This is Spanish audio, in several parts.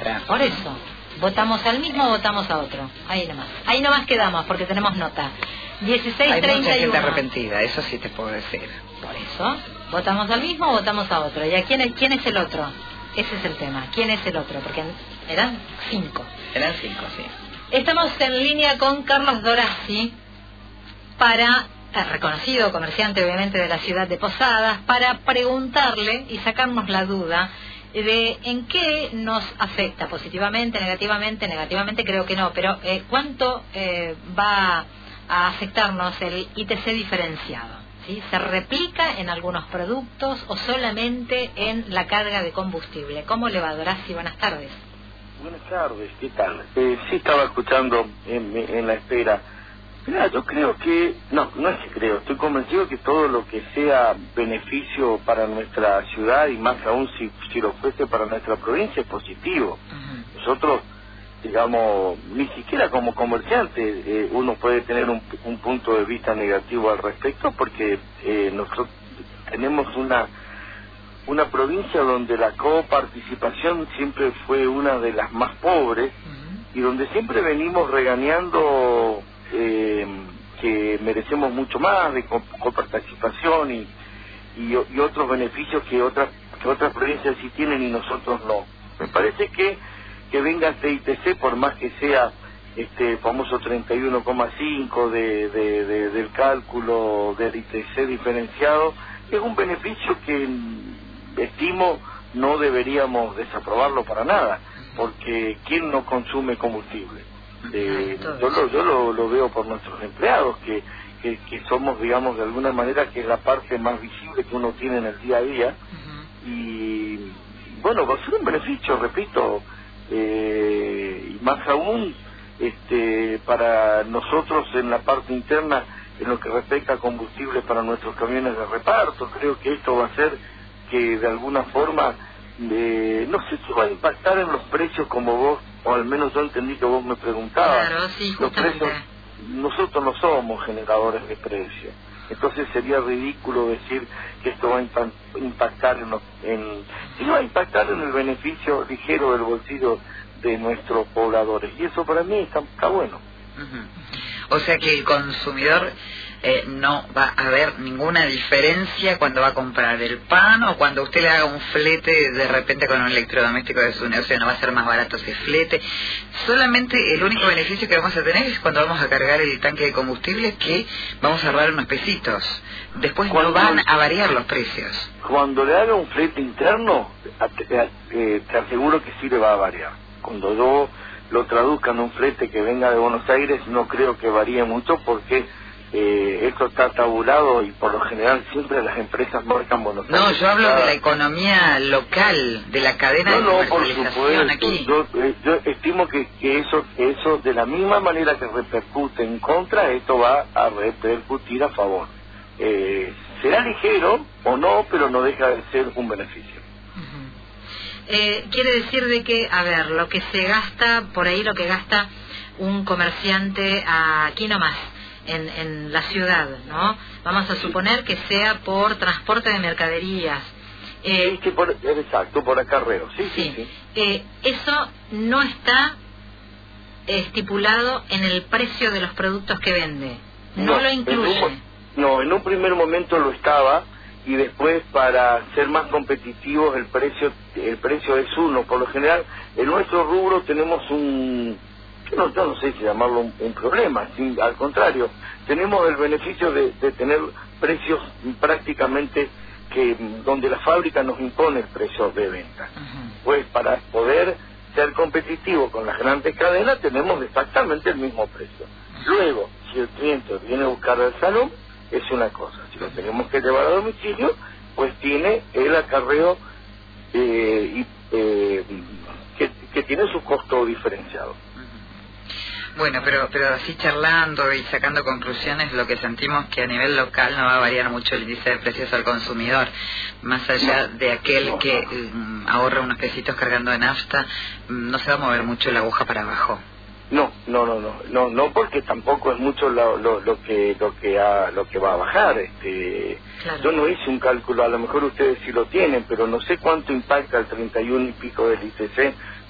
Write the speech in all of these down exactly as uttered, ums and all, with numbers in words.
ahora. Por eso, ¿votamos al mismo o votamos a otro? Ahí nomás. Ahí nomás quedamos, porque tenemos nota. dieciséis Hay treinta y uno. mucha gente arrepentida, eso sí te puedo decir. Por eso, ¿votamos al mismo o votamos a otro? ¿Y a quién, quién es el otro? Ese es el tema. ¿Quién es el otro? Porque eran cinco. Eran cinco, sí. Estamos en línea con Carlos Dorazzi, para, eh, reconocido comerciante obviamente de la ciudad de Posadas, para preguntarle y sacarnos la duda de en qué nos afecta, positivamente, negativamente, negativamente creo que no, pero eh, cuánto eh, va a afectarnos el I T C diferenciado. ¿Sí? ¿Se replica en algunos productos o solamente en la carga de combustible? ¿Cómo le va, Dorazzi? Buenas tardes. Buenas tardes, ¿qué tal? Eh, sí estaba escuchando en, en la espera. Mira, yo creo que, no, no es que creo, estoy convencido que todo lo que sea beneficio para nuestra ciudad y más aún si, si lo fuese para nuestra provincia es positivo. Uh-huh. Nosotros, digamos, ni siquiera como comerciante eh, uno puede tener un, un punto de vista negativo al respecto porque eh, nosotros tenemos una una provincia donde la coparticipación siempre fue una de las más pobres uh-huh. y donde siempre venimos regañando eh, que merecemos mucho más de coparticipación y, y, y otros beneficios que otras que otras provincias sí tienen y nosotros no. Me parece que que venga este I T C, por más que sea este famoso treinta y uno coma cinco de, de, de, del cálculo del I T C diferenciado, es un beneficio que estimo no deberíamos desaprobarlo para nada, porque ¿quién no consume combustible? Eh, yo lo, yo lo, lo veo por nuestros empleados, que, que, que somos, digamos, de alguna manera, que es la parte más visible que uno tiene en el día a día, uh-huh. y bueno, va a ser un beneficio, repito, eh, y más aún este, para nosotros en la parte interna, en lo que respecta a combustible para nuestros camiones de reparto. Creo que esto va a ser que de alguna forma, eh, no sé si va a impactar en los precios como vos, o al menos yo entendí que vos me preguntabas. Claro, sí, los precios, nosotros no somos generadores de precios, entonces sería ridículo decir que esto va a impactar en, lo, en sí va a impactar en el beneficio ligero del bolsillo de nuestros pobladores, y eso para mí está, está bueno. Uh-huh. O sea que el consumidor eh, no va a haber ninguna diferencia cuando va a comprar el pan o cuando usted le haga un flete de repente con un electrodoméstico de su negocio, no va a ser más barato ese flete. Solamente el único beneficio que vamos a tener es cuando vamos a cargar el tanque de combustible, que vamos a ahorrar unos pesitos. Después no van a variar los precios. Cuando le haga un flete interno, te, te aseguro que sí le va a variar. Cuando yo lo traduzca en un flete que venga de Buenos Aires, no creo que varíe mucho, porque eh, esto está tabulado y por lo general siempre las empresas marcan Buenos Aires. No, yo hablo de la economía local, de la cadena no, de comercialización. No, por supuesto, aquí. Yo, eh, yo estimo que, que eso, eso de la misma manera que repercute en contra, esto va a repercutir a favor. Eh, será ligero o no, pero no deja de ser un beneficio. Eh, quiere decir de que, a ver, lo que se gasta, por ahí lo que gasta un comerciante aquí nomás, en, en la ciudad, ¿no? Vamos a suponer que sea por transporte de mercaderías. Eh, sí, que por, exacto, por acarreo, sí, sí, sí. sí. Eh, eso no está estipulado en el precio de los productos que vende, no, no lo incluye. En un, no, en un primer momento lo estaba, y después, para ser más competitivos, el precio el precio es uno. Por lo general, en nuestro rubro tenemos un, yo no, yo no sé si llamarlo un, un problema, sí, al contrario, tenemos el beneficio de, de tener precios prácticamente que donde la fábrica nos impone el precio de venta. Uh-huh. Pues para poder ser competitivos con las grandes cadenas tenemos exactamente el mismo precio. Luego, si el cliente viene a buscar al salón, es una cosa. Si lo tenemos que llevar a domicilio, pues tiene el acarreo eh, y, eh, que, que tiene su costo diferenciado. Bueno, pero pero así charlando y sacando conclusiones, lo que sentimos que a nivel local no va a variar mucho el índice de precios al consumidor, más allá no, de aquel no, que um, ahorra unos pesitos cargando de nafta, um, no se va a mover mucho la aguja para abajo. No, no, no, no, no, no, porque tampoco es mucho lo, lo, lo que lo que ha, lo que va a bajar. Este, claro. Yo no hice un cálculo, a lo mejor ustedes sí lo tienen, pero no sé cuánto impacta el treinta y uno y pico del I T C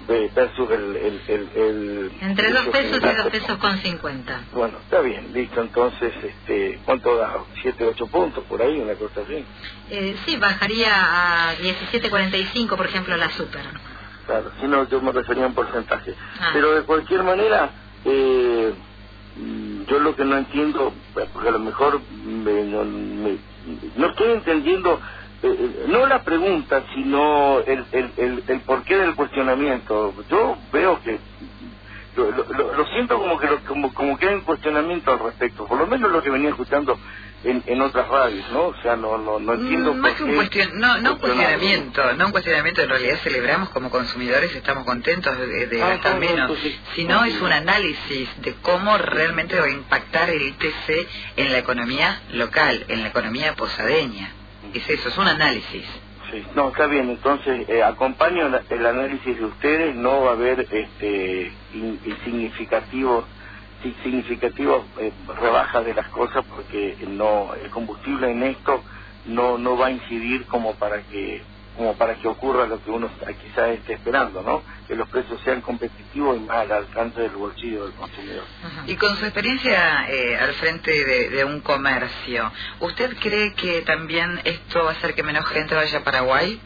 eh, versus el, el, el, el entre dos pesos general. y dos pesos con cincuenta. Bueno, está bien, listo. Entonces, este, ¿cuánto da? Siete, ocho puntos por ahí, una cosa así. Eh, sí, bajaría a diecisiete cuarenta y cinco, por ejemplo, la Super. Claro, si no, yo me refería a un porcentaje. Ah. Pero de cualquier manera, eh, yo lo que no entiendo, porque a lo mejor me, no, me, no estoy entendiendo, eh, no la pregunta, sino el, el, el, el porqué del cuestionamiento. Yo veo que Lo, lo, lo siento como que lo, como, como que hay un cuestionamiento al respecto, por lo menos lo que venía escuchando en, en otras radios, ¿no? O sea, no no, no entiendo más por que un qué cuestion... no, no un cuestionarlo. cuestionamiento, no un cuestionamiento, en realidad celebramos como consumidores, estamos contentos de, de Ah, gastar no, no, menos, pues sí. sino Sí. es un análisis de cómo realmente va a impactar el I P C en la economía local, en la economía posadeña. Es eso, es un análisis. Sí, no, está bien, entonces eh, acompaño el, el análisis de ustedes, no va a haber este in, in significativos si- significativos eh, rebajas de las cosas, porque no el combustible en esto no no va a incidir como para que como para que ocurra lo que uno quizás esté esperando, ¿no? Que los precios sean competitivos y más al alcance del bolsillo del consumidor. Y con su experiencia eh, al frente de, de un comercio, ¿usted cree que también esto va a hacer que menos gente vaya a Paraguay?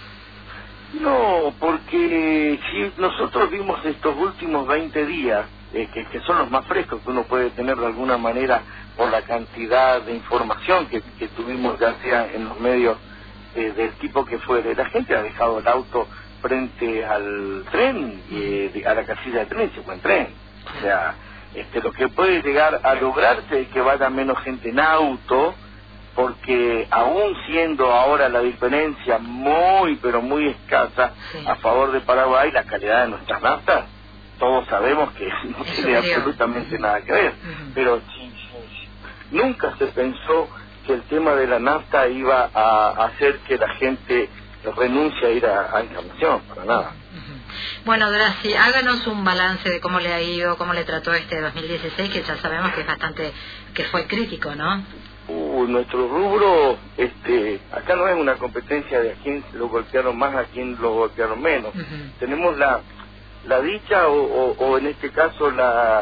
No, porque si nosotros vimos estos últimos veinte días, eh, que, que son los más frescos que uno puede tener de alguna manera por la cantidad de información que, que tuvimos ya sea en los medios eh, del tipo que fuere, la gente ha dejado el auto frente al tren, eh, de- a la casilla de tren, se fue en tren. O sea, este, lo que puede llegar a lograrse es que vaya menos gente en auto, porque aún siendo ahora la diferencia muy, pero muy escasa Sí. a favor de Paraguay, la calidad de nuestras naftas, todos sabemos que no Es tiene superior. absolutamente Ujú. nada que ver. Ujú. Pero sí, sí, sí. Nunca se pensó que el tema de la nafta iba a hacer que la gente renuncie a ir a, a Encarnación, para nada. Ujú. Bueno, Dorasi, háganos un balance de cómo le ha ido, cómo le trató este dos mil dieciséis, que ya sabemos que es bastante, que fue crítico, ¿no? Uh, nuestro rubro, este, acá no es una competencia de a quién lo golpearon más, a quién lo golpearon menos. Ujú. Tenemos la la dicha o, o, o en este caso la,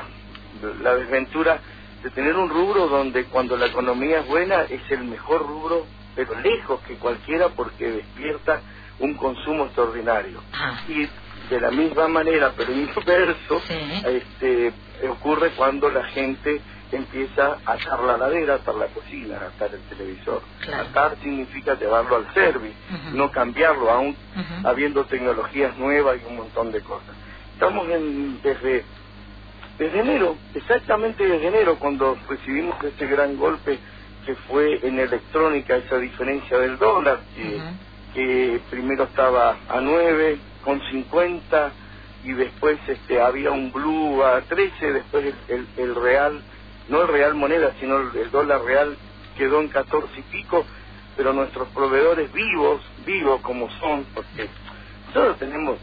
la desventura de tener un rubro donde cuando la economía es buena es el mejor rubro, pero lejos que cualquiera, porque despierta un consumo extraordinario. Ah. Y de la misma manera, pero inverso, Sí. este, ocurre cuando la gente empieza a atar la ladera, a atar la cocina, a atar el televisor. Claro. Atar significa llevarlo al service, Ujú. no cambiarlo, aún Ujú. habiendo tecnologías nuevas y un montón de cosas. Estamos en, desde, desde enero, exactamente desde enero, cuando recibimos este gran golpe que fue en electrónica, esa diferencia del dólar, que, Ujú. que primero estaba a nueve con cincuenta y después este había un blue a trece, después el, el, el real, no el real moneda, sino el, el dólar real quedó en catorce y pico, pero nuestros proveedores vivos, vivos como son, porque nosotros tenemos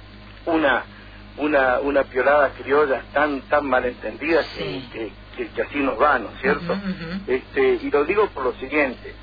una una una piolada criolla tan tan malentendida que, Sí. que, que, que así nos va, ¿no es cierto? Ujú, ujú. Este, y lo digo por lo siguiente,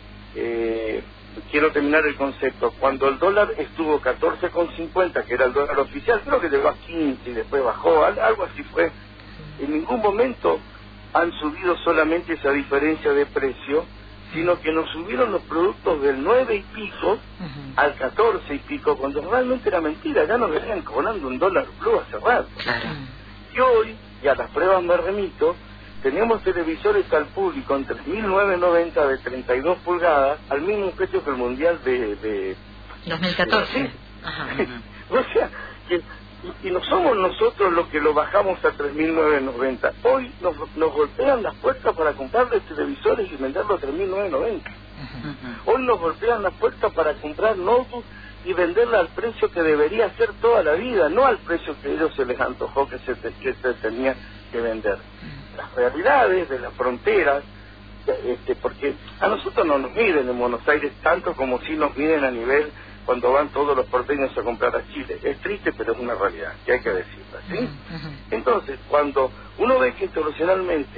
eh, quiero terminar el concepto. Cuando el dólar estuvo catorce con cincuenta, que era el dólar oficial, creo que llegó a quince y después bajó, al- algo así fue, en ningún momento han subido solamente esa diferencia de precio, sino que nos subieron los productos del nueve y pico Ujú. al catorce y pico, cuando realmente era mentira, ya nos venían cobrando un dólar blue hace rato. Claro. Mm. Y hoy, y a las pruebas me remito, tenemos televisores al público en tres mil novecientos noventa de treinta y dos pulgadas, al mismo precio que el mundial de... de dos mil catorce. Sí. Ajá. o sea, que, y, y no somos nosotros los que lo bajamos a tres mil novecientos noventa. Hoy nos, nos golpean las puertas para comprarles televisores y venderlos a tres mil novecientos noventa. Ujú. Hoy nos golpean las puertas para comprar notebooks y venderla al precio que debería ser toda la vida, no al precio que a ellos se les antojó que se, te- que se tenía que vender. Las realidades de las fronteras, este, porque a nosotros no nos miden en Buenos Aires tanto como si nos miden a nivel cuando van todos los porteños a comprar a Chile. Es triste, pero es una realidad, que hay que decirla, ¿sí? Ujú, ujú. Entonces, cuando uno ve que internacionalmente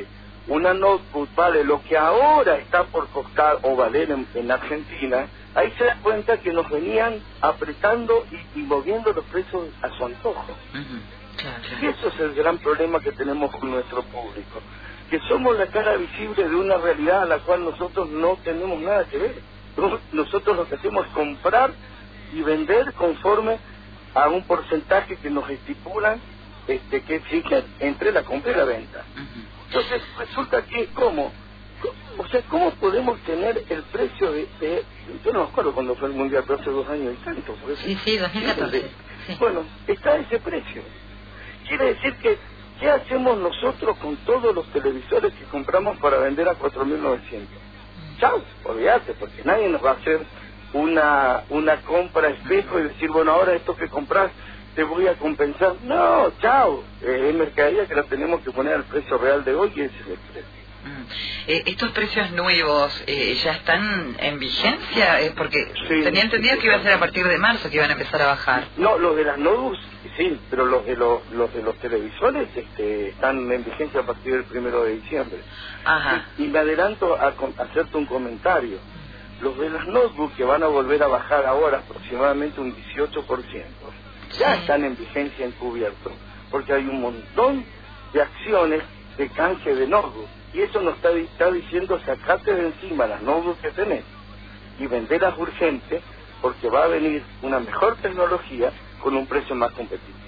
una notebook vale lo que ahora está por costar o valer en, en Argentina, ahí se da cuenta que nos venían apretando y, y moviendo los precios a su antojo. Uh-huh. Claro, claro. Y eso es el gran problema que tenemos con nuestro público, que somos la cara visible de una realidad a la cual nosotros no tenemos nada que ver. Nosotros lo que hacemos es comprar y vender conforme a un porcentaje que nos estipulan, este, que exige entre la compra y la venta. Uh-huh. Entonces resulta que ¿cómo? O sea, ¿cómo podemos tener el precio de, de... Yo no me acuerdo cuando fue el Mundial, pero hace dos años y tanto. Sí, sí, dos mil catorce. De, sí. Bueno, está ese precio. Quiere decir que, ¿qué hacemos nosotros con todos los televisores que compramos para vender a cuatro mil novecientos? Chao, olvídate, porque nadie nos va a hacer una, una compra espejo y decir, bueno, ahora esto que compras te voy a compensar. No, chao, eh, es mercadería que la tenemos que poner al precio real de hoy y ese es el precio. Eh, ¿Estos precios nuevos eh, ya están en vigencia? Eh, porque sí, tenía entendido sí, que iba a ser a partir de marzo que iban a empezar a bajar. No, los de las notebooks, sí, pero los de los, los de los televisores este, están en vigencia a partir del primero de diciembre. Ajá. Y, y me adelanto a, a hacerte un comentario. Los de las notebooks que van a volver a bajar ahora aproximadamente un dieciocho por ciento, ya sí. están en vigencia encubierto, porque hay un montón de acciones de canje de notebook. Y eso nos está, está diciendo, sacate de encima las notebooks que tenés y venderlas urgente, porque va a venir una mejor tecnología con un precio más competitivo.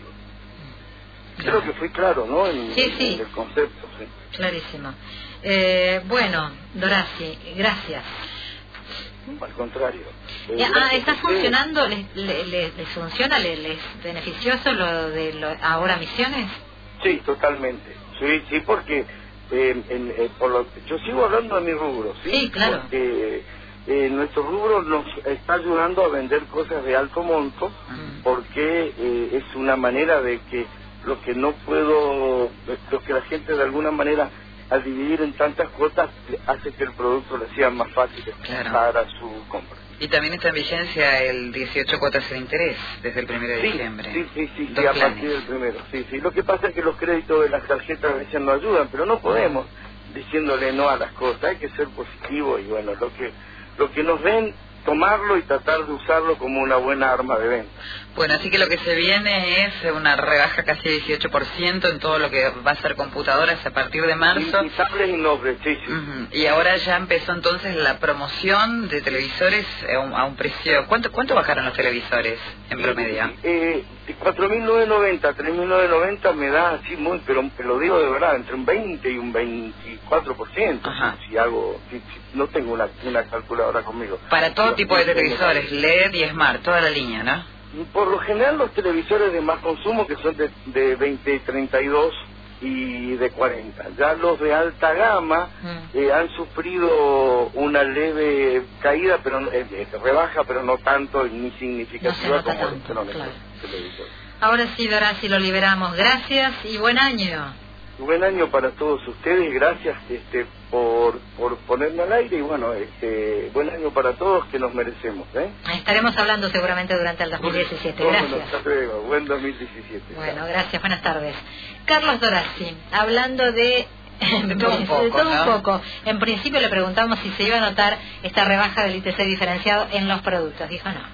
Creo que fui claro, ¿no? En, sí, sí. en el concepto. Sí. Clarísimo. Eh, bueno, Doraci, gracias. Al contrario. Eh, ah, ¿está funcionando? ¿Les, les, les, les funciona? ¿Les, les beneficioso lo de lo, ahora Misiones? Sí, totalmente. Sí, sí, porque... Eh, en, eh, por lo, yo sigo hablando de mi rubro, ¿sí? Sí, claro. Porque eh, nuestro rubro nos está ayudando a vender cosas de alto monto, uh-huh. porque eh, es una manera de que lo que no puedo, lo que la gente de alguna manera al dividir en tantas cuotas hace que el producto le sea más fácil claro. para su compra. Y también está en vigencia el dieciocho cuotas sin interés desde el primero de sí, diciembre. Sí, sí, sí, sí a partir del primero. Sí, sí. Lo que pasa es que los créditos de las tarjetas a veces no ayudan, pero no podemos diciéndole no a las cosas. Hay que ser positivo y bueno, lo que lo que nos ven, tomarlo y tratar de usarlo como una buena arma de venta. Bueno, así que lo que se viene es una rebaja casi dieciocho por ciento en todo lo que va a ser computadoras a partir de marzo. Y, y tablets y nobles, sí, sí. Uh-huh. Y ahora ya empezó entonces la promoción de televisores a un, a un precio... ¿Cuánto cuánto bajaron los televisores en promedio? Eh, de cuatro mil novecientos noventa a tres mil novecientos noventa me da así muy, pero te lo digo de verdad, entre un veinte y un veinticuatro por ciento. Ajá. Si hago... Si, si, no tengo una, una calculadora conmigo. Para todo pero, tipo de televisores, L E D y Smart, toda la línea, ¿no? Por lo general los televisores de más consumo, que son de, de veinte, treinta y dos y de cuarenta. Ya los de alta gama mm. eh, han sufrido una leve caída, pero eh, rebaja, pero no tanto ni significativa no como tanto, los claro. televisores. Ahora sí, Doraci, lo liberamos. Gracias y buen año. Buen año para todos ustedes, gracias este, por, por ponerme al aire y bueno, este, buen año para todos que nos merecemos. ¿eh? Estaremos hablando seguramente durante el dos mil diecisiete, gracias. Bueno, hasta luego, buen dos mil diecisiete. Bueno, gracias, buenas tardes. Carlos Doraci, hablando de... de todo un poco, de todo ¿no? un poco. En principio le preguntamos si se iba a notar esta rebaja del I T C diferenciado en los productos. Dijo no, no,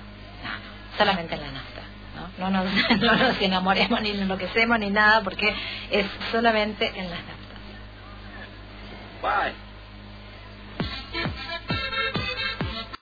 no solamente en la nafta. No nos, no nos enamoremos ni enloquecemos ni nada porque es solamente en las naftas. Bye.